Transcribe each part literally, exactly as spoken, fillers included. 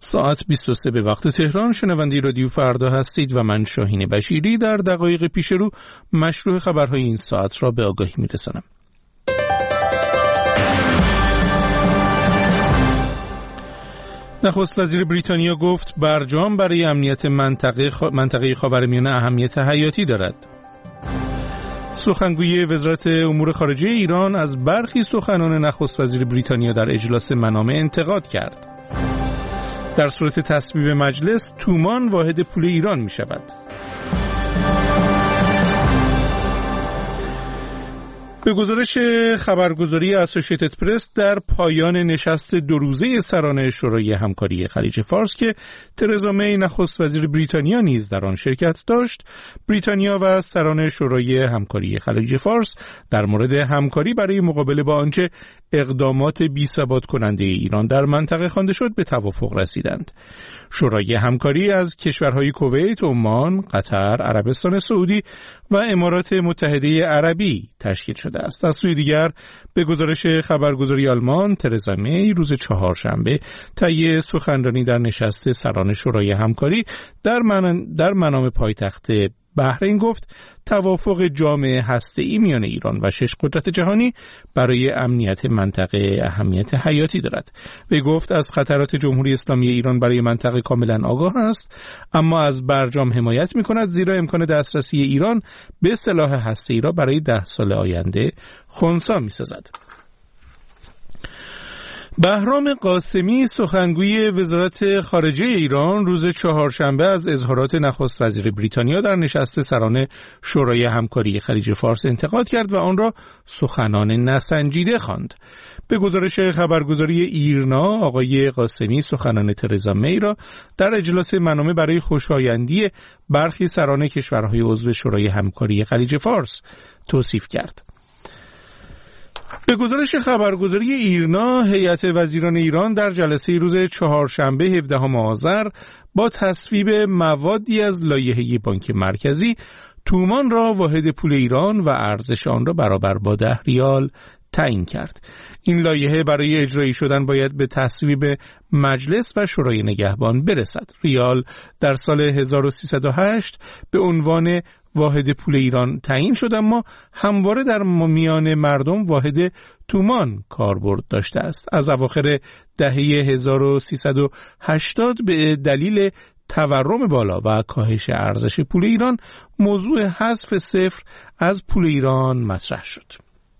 ساعت بیست و سه به وقت تهران. شنونده رادیو فردا هستید و من شاهین بشیری در دقایق پیش رو مشروع خبرهای این ساعت را به آگاهی میرسانم. نخست وزیر بریتانیا گفت برجام برای امنیت منطقه خ... منطقه خاورمیانه اهمیت حیاتی دارد. سخنگوی وزارت امور خارجه ایران از برخی سخنان نخست وزیر بریتانیا در اجلاس منامه انتقاد کرد. در صورت تصویب مجلس تومان واحد پول ایران می شود. به گزارش خبرگزاری اسوسییتد پرس در پایان نشست دو روزه سران شورای همکاری خلیج فارس که ترزا می نخست وزیر بریتانیا نیز در آن شرکت داشت، بریتانیا و سران شورای همکاری خلیج فارس در مورد همکاری برای مقابله با آنچه اقدامات بی‌ثبات کننده ایران در منطقه خوانده شد به توافق رسیدند. شورای همکاری از کشورهای کویت، عمان، قطر، عربستان سعودی و امارات متحده عربی تشکیل شده است. از سوی دیگر به گزارش خبرگزاری آلمان، ترزا می روز چهارشنبه طی سخنرانی در نشست سران شورای همکاری در من در منام پایتخت بحرین گفت توافق جامع هسته‌ای میان ایران و شش قدرت جهانی برای امنیت منطقه اهمیت حیاتی دارد. وی گفت از خطرات جمهوری اسلامی ایران برای منطقه کاملا آگاه است، اما از برجام حمایت می‌کند زیرا امکان دسترسی ایران به سلاح هسته‌ای را برای ده سال آینده خنثی می‌سازد. بهرام قاسمی سخنگوی وزارت خارجه ایران روز چهارشنبه از اظهارات نخست وزیر بریتانیا در نشست سران شورای همکاری خلیج فارس انتقاد کرد و آن را سخنان نسنجیده خواند. به گزارش خبرگزاری ایرنا، آقای قاسمی سخنان ترزا می را در اجلاس منامه برای خوشایندی برخی سران کشورهای عضو شورای همکاری خلیج فارس توصیف کرد. به گزارش خبرگزاری ایرنا، هیئت وزیران ایران در جلسه روز چهارشنبه هفدهم آذر با تصویب موادی از لایحه بانک مرکزی تومان را واحد پول ایران و ارزش آن را برابر با ده ریال تعیین کرد. این لایحه برای اجرایی شدن باید به تصویب مجلس و شورای نگهبان برسد. ریال در سال هزار و سیصد و هشت به عنوان واحد پول ایران تعیین شد، اما همواره در میان مردم واحد تومان کاربرد داشته است. از اواخر دهه هزار و سیصد و هشتاد به دلیل تورم بالا و کاهش ارزش پول ایران موضوع حذف صفر از پول ایران مطرح شد.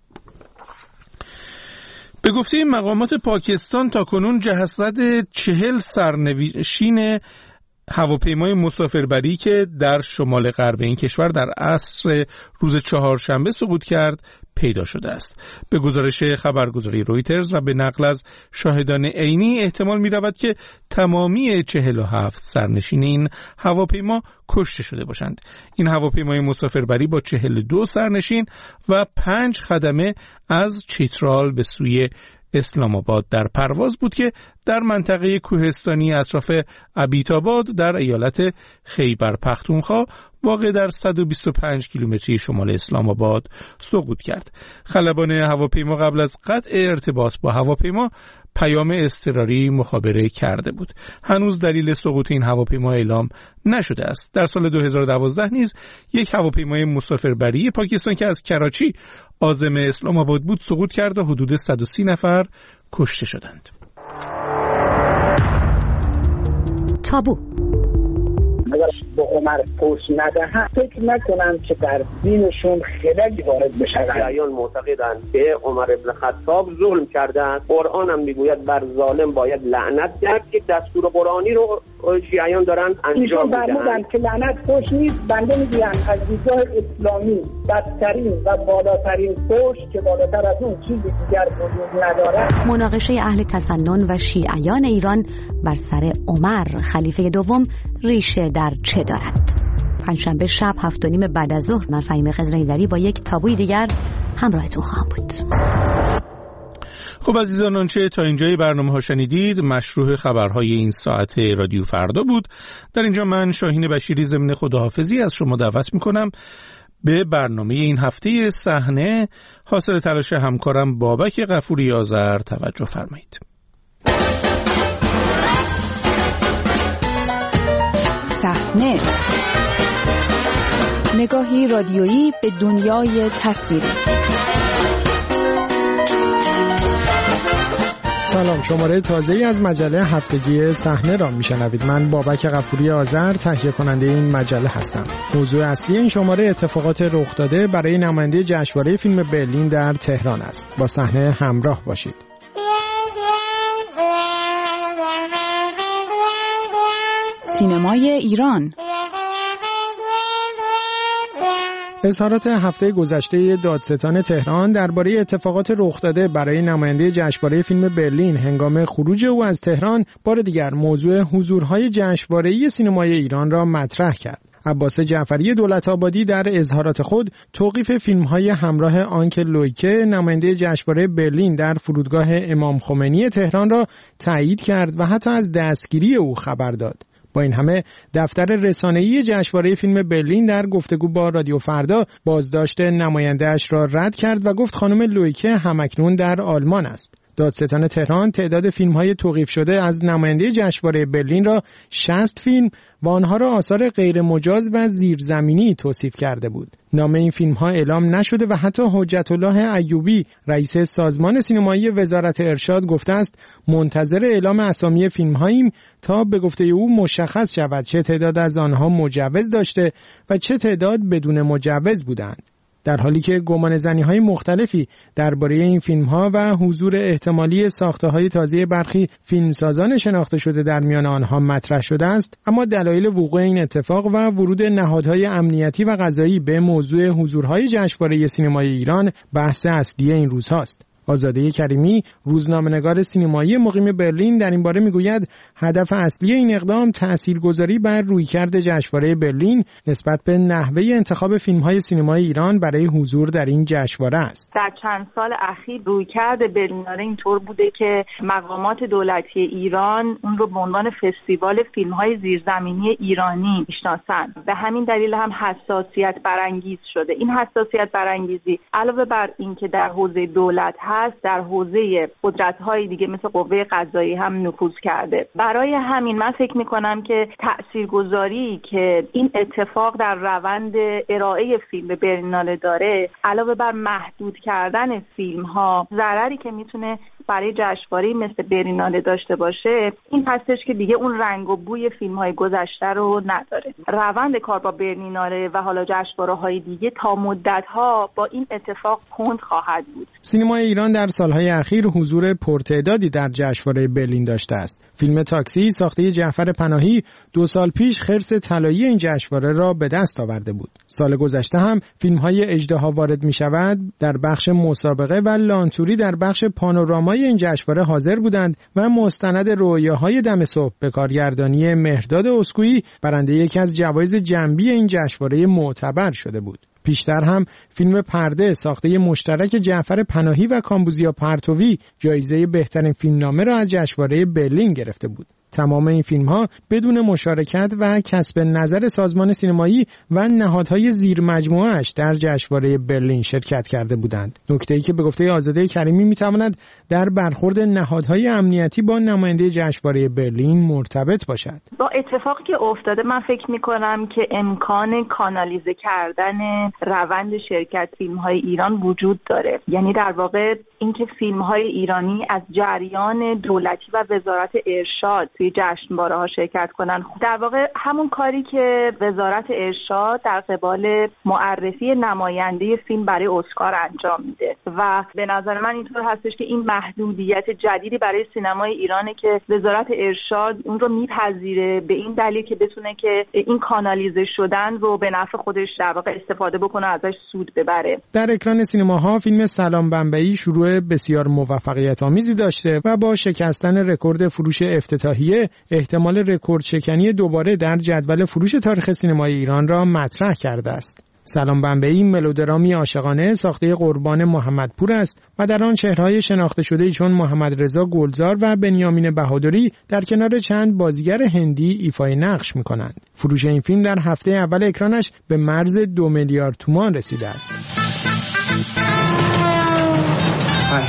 به گفته مقامات پاکستان تاکنون جسد چهل سرنشین هواپیمای مسافربری که در شمال غرب این کشور در عصر روز چهارشنبه سقوط کرد پیدا شده است. به گزارش خبرگزاری رویترز و به نقل از شاهدان عینی احتمال می رود که تمامی چهل و هفت سرنشین این هواپیما کشته شده باشند. این هواپیمای مسافربری با چهل و دو سرنشین و پنج خدمه از چترال به سوی اسلام آباد در پرواز بود که در منطقه کوهستانی اطراف ابیتاباد در ایالت خیبر پختونخوا واقع در صد و بیست و پنج کیلومتری شمال اسلام آباد سقوط کرد. خلبان هواپیما قبل از قطع ارتباط با هواپیما پیام اضطراری مخابره کرده بود. هنوز دلیل سقوط این هواپیما اعلام نشده است. در سال دو هزار و دوازده نیز یک هواپیمای مسافربری پاکستان که از کراچی عازم اسلام آباد بود سقوط کرد و حدود صد و سی نفر کشته شدند. تابو اگر به عمر پوست ندهن فکر نکنم که در دینشون خیلی وارد بشن. شیعیان معتقدند که عمر ابن خطاب ظلم کرده است. قرآن هم میگوید بر ظالم باید لعنت کرد که دستور قرآنی رو شیعیان دارن انجام میدن که لعنت فحش نیست. بنده میگم از دیدگاه اسلامی بدترین و بالاترین فحش که بالاتر از اون چیزی دیگر وجود نداره. مناقشه اهل تسنن و شیعیان ایران بر سر عمر خلیفه دوم ریشه در چه دارد؟ پنجشنبه شب هفت و نیم بعد از ظهر من فهیم خضرایی‌دری با یک تابوی دیگر همراهتون خواهم بود. خب عزیزان، آنچه تا اینجای برنامه ها شنیدید مشروع خبرهای این ساعت رادیو فردا بود. در اینجا من شاهین بشیری ضمن خداحافظی از شما دعوت میکنم به برنامه این هفته صحنه حاصل تلاش همکارم بابک غفوری آذر توجه فرمایید. صحنه، نگاهی رادیویی به دنیای تصویری. سلام، شماره تازه‌ای از مجله هفتگی صحنه را میشنوید. من بابک غفوری آذر تهیه کننده این مجله هستم. موضوع اصلی این شماره اتفاقات رخ داده برای نماینده جشنواره فیلم برلین در تهران است. با صحنه همراه باشید. سینمای ایران. اظهارات هفته گذشته دادستان تهران درباره اتفاقات رخ داده برای نماینده جشنواره فیلم برلین هنگام خروج او از تهران بار دیگر موضوع حضورهای جشنواره‌ای سینمای ایران را مطرح کرد. عباس جعفری دولت‌آبادی در اظهارات خود توقیف فیلم‌های همراه آنکل لویکه نماینده جشنواره برلین در فرودگاه امام خمینی تهران را تایید کرد و حتی از دستگیری او خبر داد. با این همه دفتر رسانه‌ای جشنواره فیلم برلین در گفتگو با رادیو فردا بازداشت نماینده‌اش را رد کرد و گفت خانم لویکه همکنون در آلمان است. دادستان تهران تعداد فیلم‌های توقیف شده از نماینده جشنواره برلین را شصت فیلم و آنها را آثار غیر مجاز و زیرزمینی توصیف کرده بود. نام این فیلم‌ها اعلام نشده و حتی حجت الله ایوبی رئیس سازمان سینمایی وزارت ارشاد گفته است منتظر اعلام اسامی فیلم‌هاییم تا به گفته او مشخص شود چه تعداد از آنها مجوز داشته و چه تعداد بدون مجوز بودند. در حالی که گمانه‌زنی‌های مختلفی درباره این فیلم‌ها و حضور احتمالی ساخته‌های تازه برخی فیلمسازان شناخته شده در میان آنها مطرح شده است، اما دلایل وقوع این اتفاق و ورود نهادهای امنیتی و قضایی به موضوع حضورهای جشنواره سینمای ایران بحث اصلی این روزهاست. آزاده کریمی، روزنامه‌نگار سینمایی مقیم برلین، در این باره میگوید هدف اصلی این اقدام تاثیرگذاری بر رویکرد جشنواره برلین نسبت به نحوه انتخاب فیلم‌های سینمای ایران برای حضور در این جشنواره است. در چند سال اخیر رویکرد برلیناره اینطور بوده که مقامات دولتی ایران اون رو به عنوان فستیوال فیلم‌های زیرزمینی ایرانی میشناسند. به همین دلیل هم حساسیت برانگیز شده. این حساسیت برانگیزی علاوه بر اینکه در حوزه دولت هست، در حوزه قدرت‌های دیگه مثل قوه قضایی هم نفوذ کرده. برای همین من فکر می‌کنم که تاثیرگذاری که این اتفاق در روند ارائه فیلم برلیناله داره، علاوه بر محدود کردن فیلم‌ها، ضرری که میتونه برای جشنواره مثل برلیناله داشته باشه این هستش که دیگه اون رنگ و بوی فیلم‌های گذشته رو نداره. روند کار با برلیناله و حالا جشنواره‌های دیگه تا مدت‌ها با این اتفاق کند خواهد بود. سینمای ایران در سالهای اخیر حضور پرتعدادی در جشنواره برلین داشته است. فیلم تاکسی ساخته جعفر پناهی دو سال پیش خرس طلایی این جشنواره را به دست آورده بود. سال گذشته هم فیلم‌های اژدها وارد می‌شود در بخش مسابقه و لانتوری در بخش پانوراما این جشنواره حاضر بودند و مستند رویاهای دم صبح به کارگردانی مهرداد اسکویی برنده یکی از جوایز جنبی این جشنواره معتبر شده بود. پیشتر هم فیلم پرده ساخته مشترک جعفر پناهی و کامبوزیا پرتوی جایزه بهترین فیلمنامه را از جشنواره برلین گرفته بود. تمام این فیلم‌ها بدون مشارکت و کسب نظر سازمان سینمایی و نهادهای زیر مجموعه‌اش در جشنواره برلین شرکت کرده بودند. نکته‌ای که به گفته آزاده کریمی می‌تواند در برخورد نهادهای امنیتی با نماینده جشنواره برلین مرتبط باشد. با اتفاقی که افتاده من فکر می‌کنم که امکان کانالیزه کردن روند شرکت فیلم‌های ایران وجود داره. یعنی در واقع اینکه فیلم‌های ایرانی از جریان دولتی و وزارت ارشاد توی جشنواره‌ها شرکت کنن، در واقع همون کاری که وزارت ارشاد در قبال معرفی نماینده فیلم برای اسکار انجام میده و به نظر من اینطور هستش که این محدودیت جدیدی برای سینمای ایرانه که وزارت ارشاد اون رو میپذیره به این دلیل که بتونه که این کانالیزه شدن رو به نفع خودش در واقع استفاده بکنه، ازش سود ببره. در اکران سینماها فیلم سلام بمبئی شروع بسیار موفقیت آمیزی داشته و با شکستن رکورد فروش افتتاحی احتمال رکورد شکنی دوباره در جدول فروش تاریخ سینمای ایران را مطرح کرده است. سلام بمبئی ملودرامی عاشقانه ساخته قربان محمدپور است و در آن چهره‌های شناخته شده چون محمد رضا گلزار و بنیامین بهادری در کنار چند بازیگر هندی ایفای نقش می‌کنند. فروش این فیلم در هفته اول اکرانش به مرز دو میلیارد تومان رسیده است. Hi. Hi.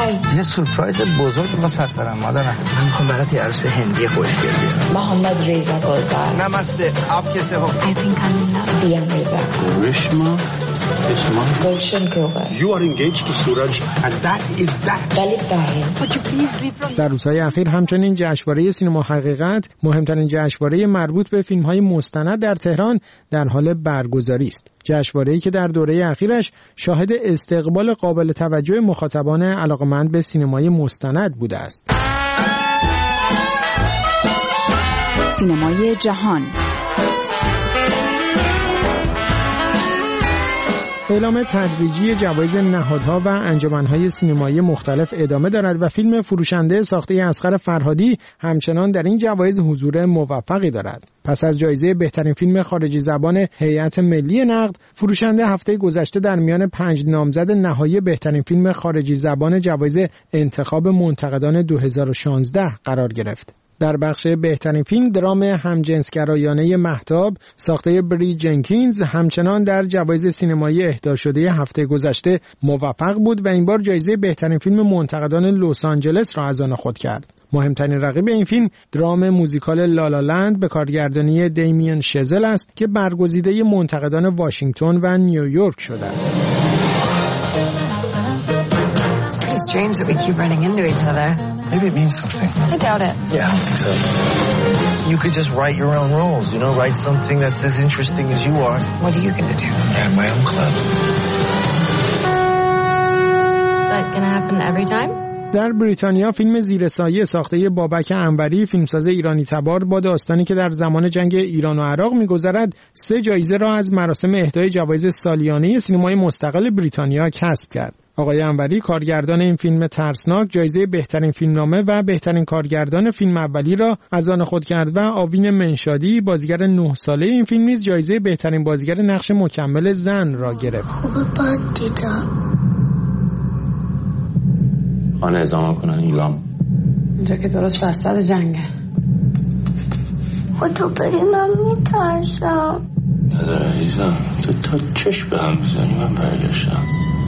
یه سورپرایز بزرگ واسه دارم مادرم. من میخوام برات یه عروس هندی خوشگل بیارم. محمد رضا بازار. نمسته. آپ کیسے ہو؟ I think I'm in love. دیان رضا. رشما. رشما. گلشن گروور. You are engaged to Suraj and that is that. ولی داریم. Would you please leave from در روزهای اخیر همچنین جشنواره سینما حقیقت، مهمترین جشنواره مربوط به فیلم‌های مستند در تهران، در حال برگزاری است. جشنواره‌ای که در دوره اخیرش شاهد استقبال قابل توجه مخاطبان علاقه‌مند به سینمای مستند بوده است. سینمای جهان. اعلام تدریجی جوایز نهادها و انجمنهای سینمایی مختلف ادامه دارد و فیلم فروشنده ساخته اصغر فرهادی همچنان در این جوایز حضور موفقی دارد. پس از جایزه بهترین فیلم خارجی زبان هیئت ملی نقد، فروشنده هفته گذشته در میان پنج نامزد نهایی بهترین فیلم خارجی زبان جوایز انتخاب منتقدان دو هزار و شانزده قرار گرفت. در بخش بهترین فیلم درام همجنسگرایانه مهتاب ساخته بری جنکینز همچنان در جوایز سینمایی اهدا شده هفته گذشته موفق بود و این بار جایزه بهترین فیلم منتقدان لس آنجلس را از آن خود کرد. مهمترین رقیب این فیلم درام موزیکال لالالند به کارگردانی دیمین شزل است که برگزیده منتقدان واشنگتن و نیویورک شده است. It's strange that we keep running into each other. Maybe it means something. I doubt it. Yeah, I don't think so. You could just write your own roles, you know, write something that's as interesting as you are. What are you going to do? I have my own club. Is that going to happen every time? در بریتانیا فیلم زیر سایه ساخته بابک انوری فیلمساز ایرانی تبار با داستانی که در زمان جنگ ایران و عراق می‌گذرد سه جایزه را از مراسم اهدای جوایز سالیانه سینمای مستقل بریتانیا کسب کرد. آقای انوری کارگردان این فیلم ترسناک جایزه بهترین فیلمنامه و بهترین کارگردان فیلم اولی را از آن خود کرد و آوین منشادی بازیگر نه ساله این فیلم نیز جایزه بهترین بازیگر نقش مکمل زن را گرفت. خوبه بد دیدم. خانه ازامه کنن ایلام اینجا که درست وسط جنگه. خود تو بری من میترسم. نداره عزیزم، تو تا چشم به هم بزنی من برگشتم.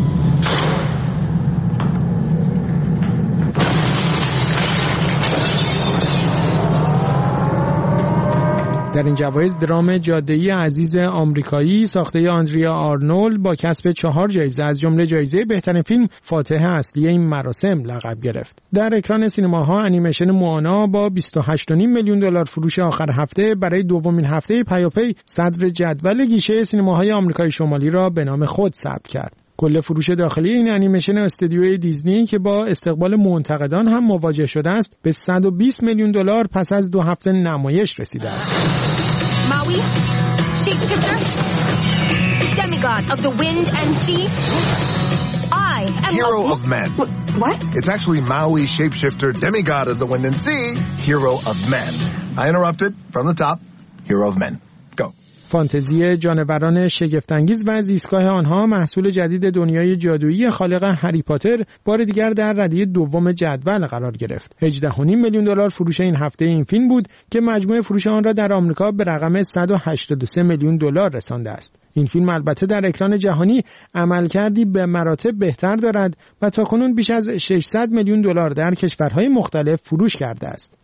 در این جوایز درام جاده‌ای عزیز آمریکایی ساخته آندریا آرنولد با کسب چهار جایزه از جمله جایزه بهترین فیلم فاتح اصلی این مراسم لقب گرفت. در اکران سینماها انیمیشن موانا با بیست و هشت و نیم میلیون دلار فروش آخر هفته برای دومین هفته پیاپی صدر جدول گیشه سینماهای آمریکای شمالی را به نام خود ثبت کرد. کل فروش داخلی این انیمیشن استودیوی دیزنی که با استقبال منتقدان هم مواجه شده است به صد و بیست میلیون دلار پس از دو هفته نمایش رسیده است. Maui, shapeshifter, demigod of the wind and sea. I am hero of men. What? It's actually Maui, shapeshifter, demigod of the wind and sea, hero of men. I interrupted from the top. Hero of men. Go. فانتزی جانوران شگفت‌انگیز و زیستگاه آنها محصول جدید دنیای جادویی خالق هری پاتر بار دیگر در ردیف دوم جدول قرار گرفت. هجده و نیم میلیون دلار فروش این هفته این فیلم بود که مجموع فروش آن را در آمریکا به رقم صد و هشتاد و سه میلیون دلار رسانده است. این فیلم البته در اکران جهانی عملکردی به مراتب بهتر دارد و تاکنون بیش از ششصد میلیون دلار در کشورهای مختلف فروش کرده است.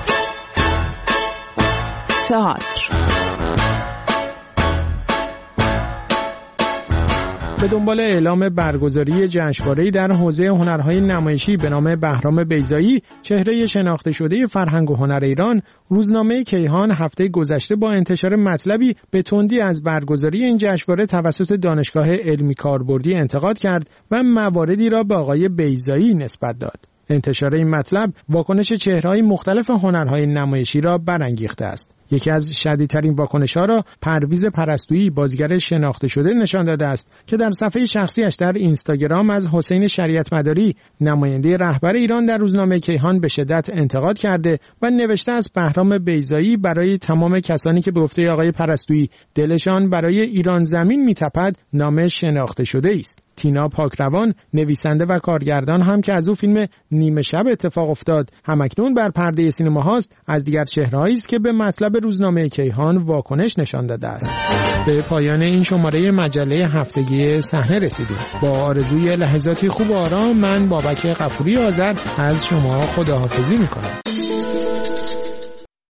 تئاتر. به دنبال اعلام برگزاری جشنواره‌ای در حوزه هنرهای نمایشی به نام بهرام بیضایی، چهره شناخته شده فرهنگ و هنر ایران، روزنامه کیهان هفته گذشته با انتشار مطلبی به تندی از برگزاری این جشنواره توسط دانشگاه علمی کاربردی انتقاد کرد و مواردی را به آقای بیضایی نسبت داد. انتشار این مطلب واکنش چهره‌های مختلف هنرهای نمایشی را برانگیخته است. یکی از شدیدترین واکنش‌ها را پرویز پرستویی بازیگر شناخته شده نشان داده است که در صفحه شخصیش در اینستاگرام از حسین شریعت مداری نماینده رهبر ایران در روزنامه کیهان به شدت انتقاد کرده و نوشته است بهرام بیضایی برای تمام کسانی که به گفته آقای پرستویی دلشان برای ایران زمین می‌تپد نام شناخته شده است. تینا پاکروان نویسنده و کارگردان هم که از او فیلم نیمه شب اتفاق افتاد همکنون بر پرده سینما هاست، از دیگر چهرهایی است که به مطلب روزنامه کیهان واکنش نشان داده است. به پایان این شماره مجله هفتگی صحنه رسیدیم. با آرزوی لحظاتی خوب و آرام من بابک غفوری آذر از شما خداحافظی میکنم.